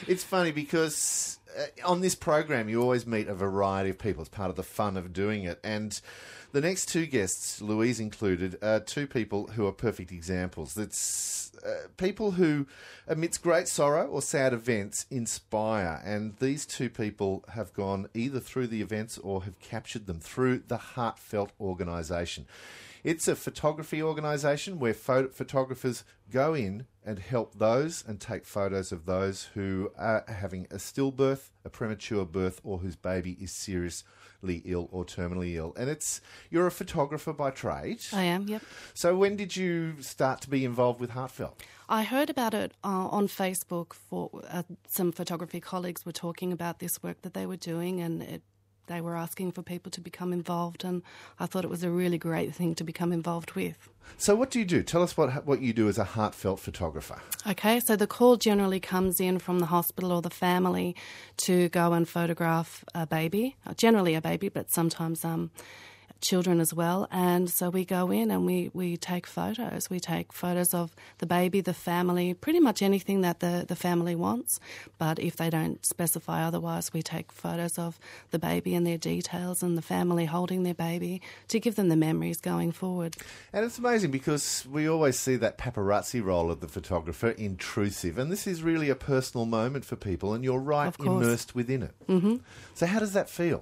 It's funny because on this program you always meet a variety of people. It's part of the fun of doing it. And the next two guests, Louise included, are two people who are perfect examples. It's people who, amidst great sorrow or sad events, inspire. And these two people have gone either through the events or have captured them through the Heartfelt organisation. It's a photography organisation where photographers go in and help those and take photos of those who are having a stillbirth, a premature birth, or whose baby is seriously ill or terminally ill. And you're a photographer by trade. I am, yep. So when did you start to be involved with Heartfelt? I heard about it on Facebook. For some photography colleagues were talking about this work that they were doing, and they were asking for people to become involved, and I thought it was a really great thing to become involved with. So what do you do? Tell us what you do as a Heartfelt photographer. Okay, so the call generally comes in from the hospital or the family to go and photograph a baby, generally a baby, but sometimes children as well. And so we go in and we take photos. We take photos of the baby, the family, pretty much anything that the family wants. But if they don't specify otherwise, we take photos of the baby and their details and the family holding their baby to give them the memories going forward. And it's amazing because we always see that paparazzi role of the photographer intrusive. And this is really a personal moment for people, and you're right immersed within it. Mm-hmm. So how does that feel?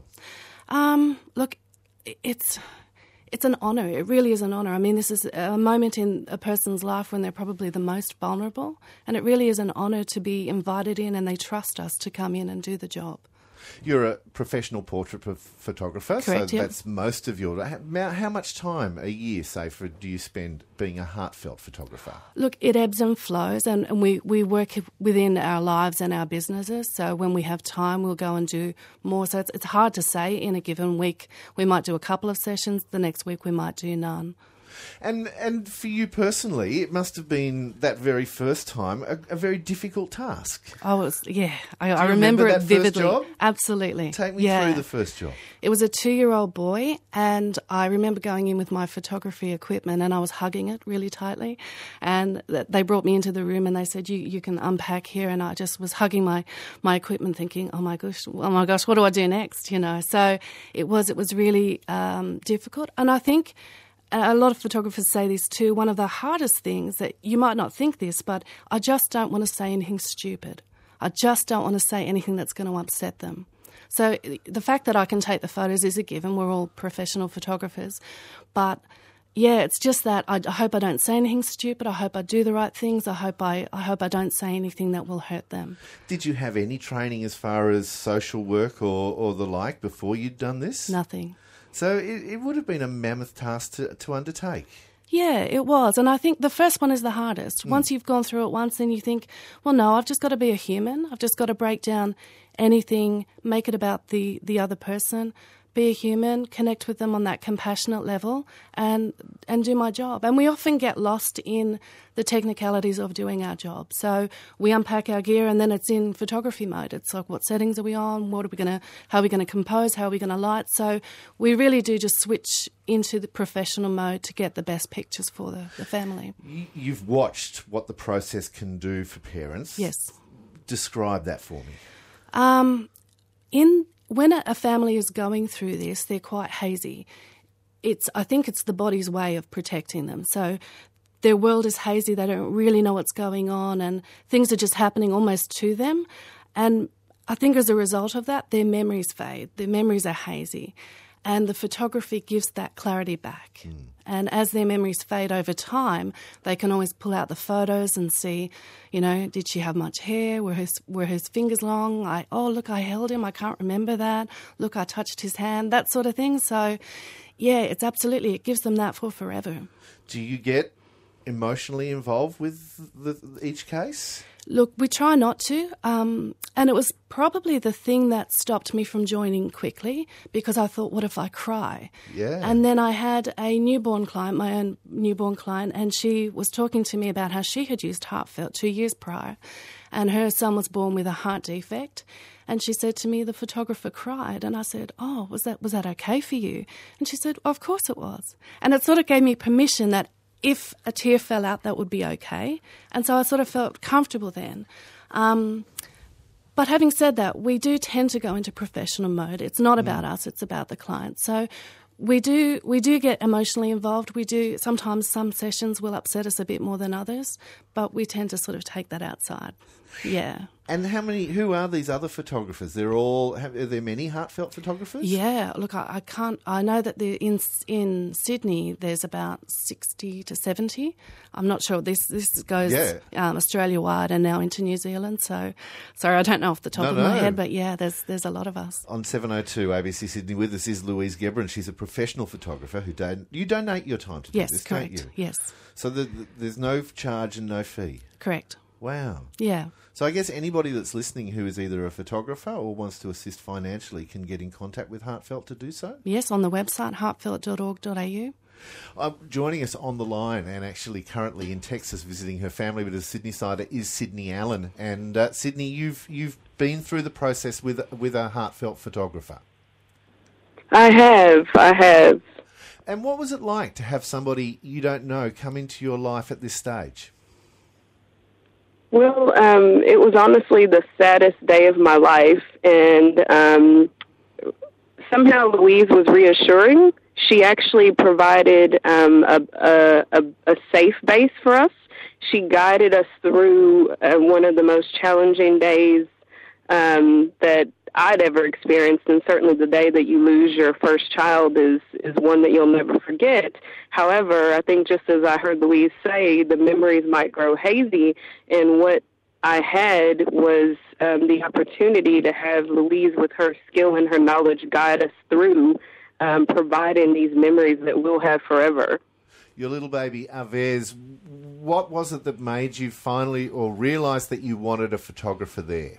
Look, it's an honour. It really is an honour. I mean, this is a moment in a person's life when they're probably the most vulnerable, and it really is an honour to be invited in, and they trust us to come in and do the job. You're a professional portrait photographer, correct, so yep. That's most of your... How much time a year, say, do you spend being a Heartfelt photographer? Look, it ebbs and flows, and we work within our lives and our businesses, so when we have time, we'll go and do more. So it's hard to say in a given week. We might do a couple of sessions, the next week we might do none. And for you personally, it must have been that very first time a very difficult task. Oh, I remember it that vividly. First job? Absolutely. Take me through the first job. It was a 2-year-old boy, and I remember going in with my photography equipment, and I was hugging it really tightly. And they brought me into the room, and they said, "You can unpack here." And I just was hugging my equipment, thinking, "Oh my gosh, what do I do next?" You know. So it was really difficult, and I think. A lot of photographers say this too. One of the hardest things that you might not think this, but I just don't want to say anything stupid. I just don't want to say anything that's going to upset them. So the fact that I can take the photos is a given. We're all professional photographers. But yeah, it's just that I hope I don't say anything stupid. I hope I do the right things. I hope I don't say anything that will hurt them. Did you have any training as far as social work or the like before you'd done this? Nothing. So it would have been a mammoth task to undertake. Yeah, it was. And I think the first one is the hardest. Once you've gone through it once, then you think, well, no, I've just got to be a human. I've just got to break down anything, make it about the other person, be a human, connect with them on that compassionate level and do my job. And we often get lost in the technicalities of doing our job. So we unpack our gear and then it's in photography mode. It's like, what settings are we on? How are we going to compose? How are we going to light? So we really do just switch into the professional mode to get the best pictures for the family. You've watched what the process can do for parents. Yes. Describe that for me. When a family is going through this, they're quite hazy. I think it's the body's way of protecting them. So their world is hazy. They don't really know what's going on, and things are just happening almost to them. And I think as a result of that, their memories fade. Their memories are hazy. And the photography gives that clarity back. And as their memories fade over time, they can always pull out the photos and see, did she have much hair? Were his fingers long? Look, I held him. I can't remember that. Look, I touched his hand, that sort of thing. So, yeah, it gives them that for forever. Do you get emotionally involved with each case? Look, we try not to, and it was probably the thing that stopped me from joining quickly because I thought, what if I cry? Yeah. And then I had a newborn client, my own newborn client, and she was talking to me about how she had used Heartfelt 2 years prior, and her son was born with a heart defect. And she said to me, the photographer cried. And I said, oh, was that okay for you? And she said, of course it was. And it sort of gave me permission that if a tear fell out, that would be okay. And so I sort of felt comfortable then. But having said that, we do tend to go into professional mode. It's not about us, it's about the client. So we do get emotionally involved. We do, sometimes some sessions will upset us a bit more than others, but we tend to sort of take that outside. Yeah. And who are these other photographers? Are there many heartfelt photographers? Yeah, look, I know that in Sydney there's about 60 to 70. I'm not sure. This goes Australia-wide and now into New Zealand. So, sorry, I don't know off the top of my head, but yeah, there's a lot of us. On 702 ABC Sydney with us is Louise Gebron. She's a professional photographer you donate your time to do this, correct. don't you? Yes. So there's no charge and no fee? Correct. Wow. Yeah. So I guess anybody that's listening who is either a photographer or wants to assist financially can get in contact with Heartfelt to do so? Yes, on the website heartfelt.org.au. Joining us on the line and actually currently in Texas visiting her family with a Sydney sider is Sydney Allen. And Sydney, you've been through the process with a Heartfelt photographer. I have. And what was it like to have somebody you don't know come into your life at this stage? Well, it was honestly the saddest day of my life, and somehow Louise was reassuring. She actually provided a safe base for us. She guided us through one of the most challenging days that I'd ever experienced, and certainly the day that you lose your first child is one that you'll never forget. However, I think just as I heard Louise say, the memories might grow hazy, and what I had was the opportunity to have Louise, with her skill and her knowledge, guide us through providing these memories that we'll have forever. Your little baby, Avez, what was it that made you finally or realise that you wanted a photographer there?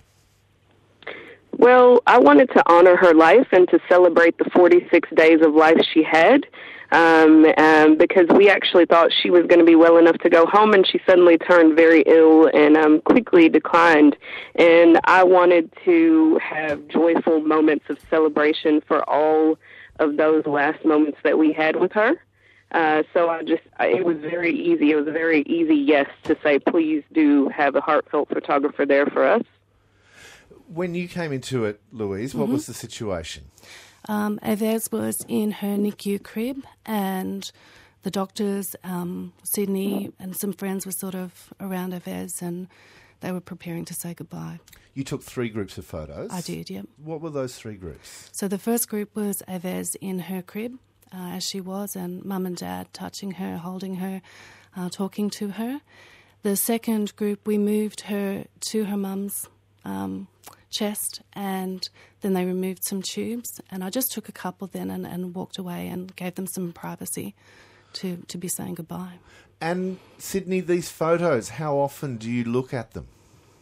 Well, I wanted to honor her life and to celebrate the 46 days of life she had, because we actually thought she was going to be well enough to go home, and she suddenly turned very ill and quickly declined. And I wanted to have joyful moments of celebration for all of those last moments that we had with her. So it was very easy. It was a very easy yes to say, please do have a Heartfelt photographer there for us. When you came into it, Louise, what was the situation? Avez was in her NICU crib, and the doctors, Sydney and some friends were sort of around Avez, and they were preparing to say goodbye. You took 3 groups of photos. I did, yeah. What were those 3 groups? So the first group was Avez in her crib, as she was, and Mum and Dad touching her, holding her, talking to her. The second group, we moved her to her mum's chest, and then they removed some tubes, and I just took a couple then and walked away and gave them some privacy to be saying goodbye. And Sydney, these photos, how often do you look at them?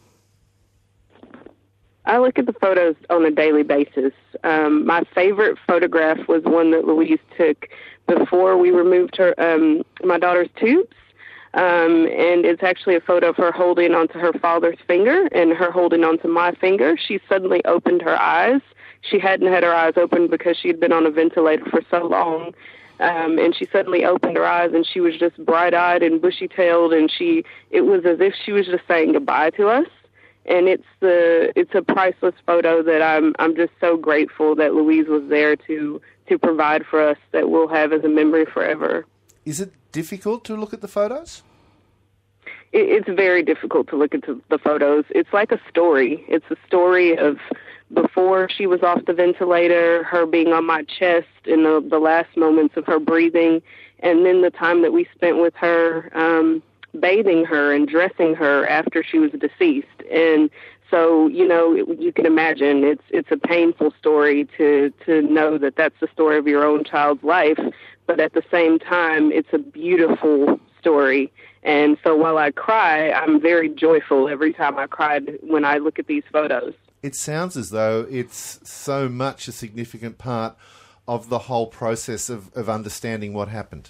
I look at the photos on a daily basis. My favorite photograph was one that Louise took before we removed her, my daughter's tubes. And it's actually a photo of her holding onto her father's finger and her holding onto my finger. She suddenly opened her eyes. She hadn't had her eyes open because she had been on a ventilator for so long. And she suddenly opened her eyes, and she was just bright-eyed and bushy-tailed, and it was as if she was just saying goodbye to us. And it's a priceless photo that I'm just so grateful that Louise was there to provide for us, that we'll have as a memory forever. Is it difficult to look at the photos? It's very difficult to look at the photos. It's like a story. It's a story of before she was off the ventilator, her being on my chest in the last moments of her breathing, and then the time that we spent with her, bathing her and dressing her after she was deceased. And so, you can imagine it's a painful story to know that that's the story of your own child's life, but at the same time, it's a beautiful story. And so while I cry, I'm very joyful every time I cry when I look at these photos. It sounds as though it's so much a significant part of the whole process of understanding what happened.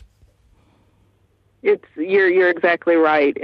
You're exactly right.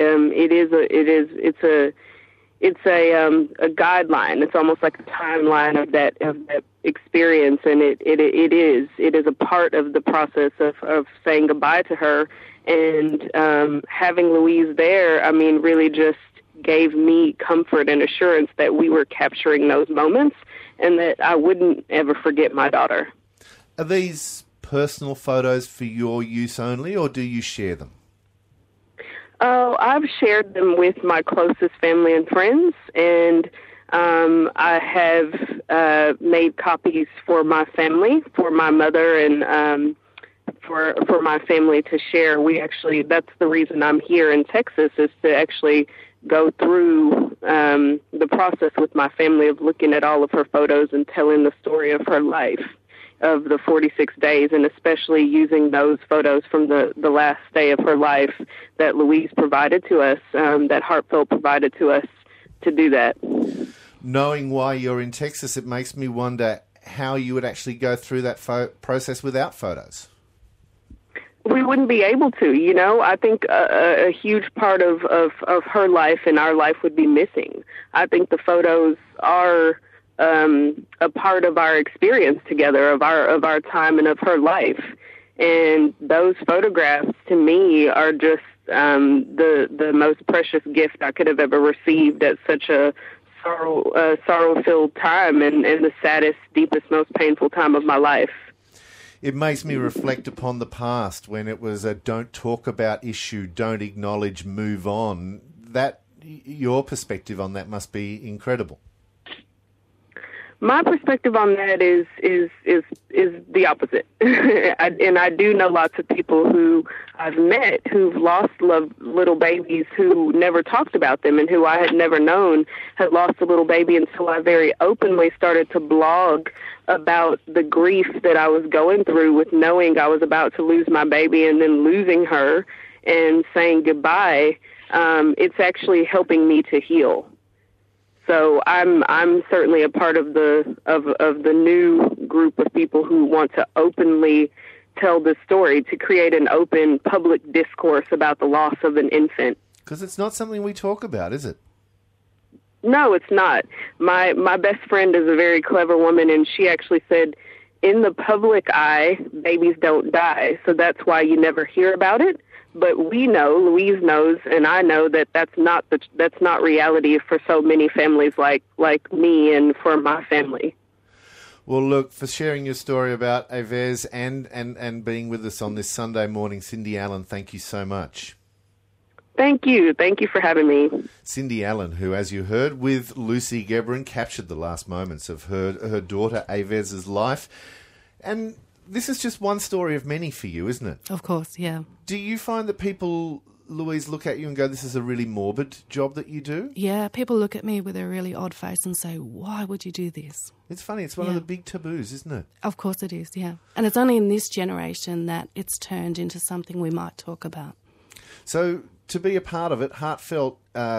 It's a guideline. It's almost like a timeline of that experience, and it is a part of the process of saying goodbye to her. And having Louise there, really just gave me comfort and assurance that we were capturing those moments and that I wouldn't ever forget my daughter. Are these personal photos for your use only, or do you share them? Oh, I've shared them with my closest family and friends, and I have made copies for my family, for my mother, and for my family to share. That's the reason I'm here in Texas, is to actually go through the process with my family of looking at all of her photos and telling the story of her life, of the 46 days, and especially using those photos from the last day of her life that Louise provided to us, that Heartfelt provided to us to do that. Knowing why you're in Texas, it makes me wonder how you would actually go through that process without photos. We wouldn't be able to, you know. I think a huge part of her life and our life would be missing. I think the photos are a part of our experience together, of our time and of her life. And those photographs, to me, are just the most precious gift I could have ever received at such a sorrow-filled time and the saddest, deepest, most painful time of my life. It makes me reflect upon the past when it was a don't talk about issue, don't acknowledge, move on. Your perspective on that must be incredible. My perspective on that is the opposite. And I do know lots of people who I've met who've lost little babies who never talked about them, and who I had never known had lost a little baby until I very openly started to blog about the grief that I was going through with knowing I was about to lose my baby and then losing her and saying goodbye. It's actually helping me to heal. So I'm certainly a part of the new group of people who want to openly tell this story, to create an open public discourse about the loss of an infant. Because it's not something we talk about, is it? No, it's not. My best friend is a very clever woman, and she actually said, in the public eye, babies don't die, so that's why you never hear about it. But we know, Louise knows, and I know that that's not reality for so many families like me and for my family. Well, look, for sharing your story about Ayvez and being with us on this Sunday morning, Cindy Allen, thank you so much. Thank you. Thank you for having me. Cindy Allen, who, as you heard, with Lucy Gebrin, captured the last moments of her daughter Ayvez's life. And this is just one story of many for you, isn't it? Of course, yeah. Do you find that people, Louise, look at you and go, this is a really morbid job that you do? Yeah, people look at me with a really odd face and say, why would you do this? It's funny. It's one of the big taboos, isn't it? Of course it is, yeah. And it's only in this generation that it's turned into something we might talk about. So to be a part of it, Heartfelt,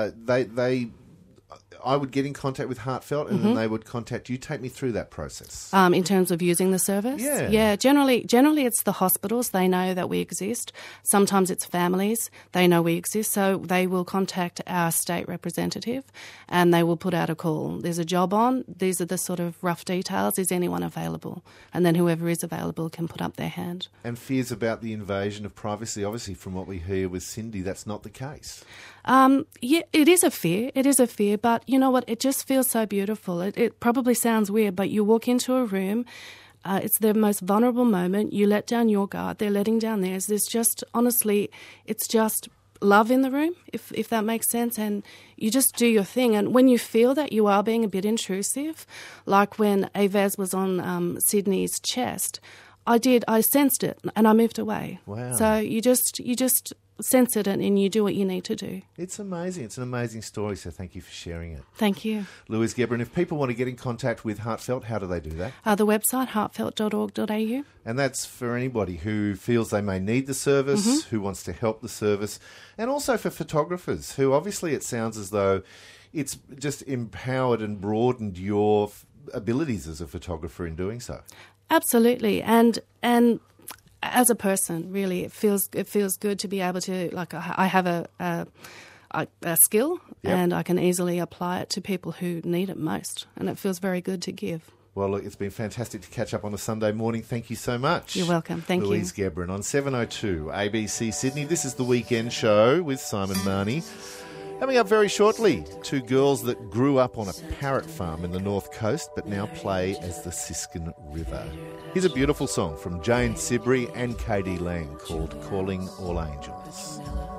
I would get in contact with Heartfelt and then they would contact you. Take me through that process. In terms of using the service? Yeah. Yeah, generally it's the hospitals. They know that we exist. Sometimes it's families. They know we exist. So they will contact our state representative and they will put out a call. There's a job on. These are the sort of rough details. Is anyone available? And then whoever is available can put up their hand. And fears about the invasion of privacy. Obviously, from what we hear with Cindy, that's not the case. Yeah, it is a fear. It is a fear, but you know what? It just feels so beautiful. It probably sounds weird, but you walk into a room, it's their most vulnerable moment. You let down your guard. They're letting down theirs. There's just, honestly, it's just love in the room, if that makes sense, and you just do your thing. And when you feel that you are being a bit intrusive, like when Ayvez was on Sydney's chest, I sensed it and I moved away. Wow. So you just sense it and you do what you need to do. It's amazing. It's an amazing story, so thank you for sharing it. Thank you. Louise Gebrin, if people want to get in contact with Heartfelt, how do they do that? The website, heartfelt.org.au. And that's for anybody who feels they may need the service, who wants to help the service, and also for photographers who obviously it sounds as though it's just empowered and broadened your abilities as a photographer in doing so. Absolutely. And as a person, really, it feels good to be able to, like, I have a skill and I can easily apply it to people who need it most, and it feels very good to give. Well, look, it's been fantastic to catch up on a Sunday morning. Thank you so much. You're welcome. Thank you. Louise Gebrin on 702 ABC Sydney. This is The Weekend Show with Simon Marnie. Coming up very shortly, two girls that grew up on a parrot farm in the North Coast but now play as the Siskin River. Here's a beautiful song from Jane Sibrey and Katie Lang called Calling All Angels.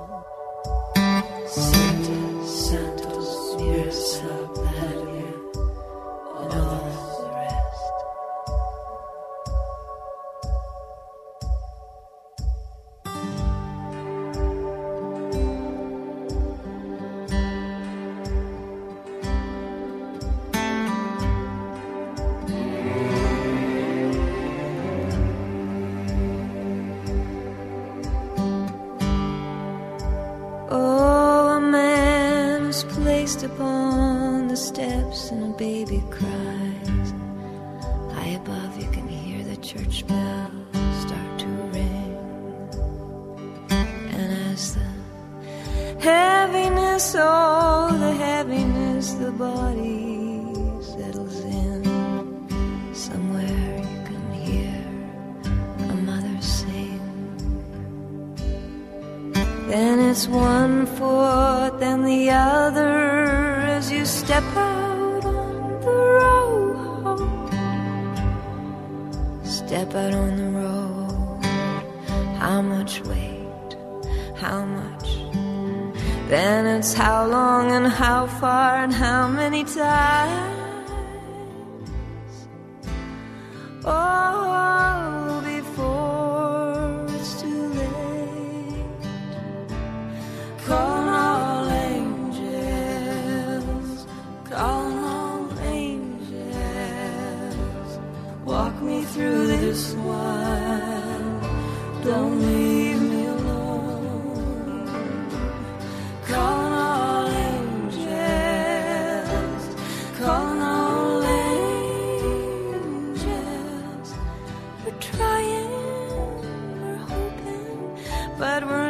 Upon the steps and a baby cries. High above you can hear the church bells start to ring. And as the heaviness, oh the heaviness, the body settles in, somewhere you can hear a mother sing. Then it's one foot, then the other, as you step out on the road. Step out on the road. How much weight? How much? Then it's how long and how far and how many times. Oh, before it's too late. Call all angels, call all angels. Walk me through this while, don't leave me alone. Call all angels, call all angels. We're trying, we're hoping, but we're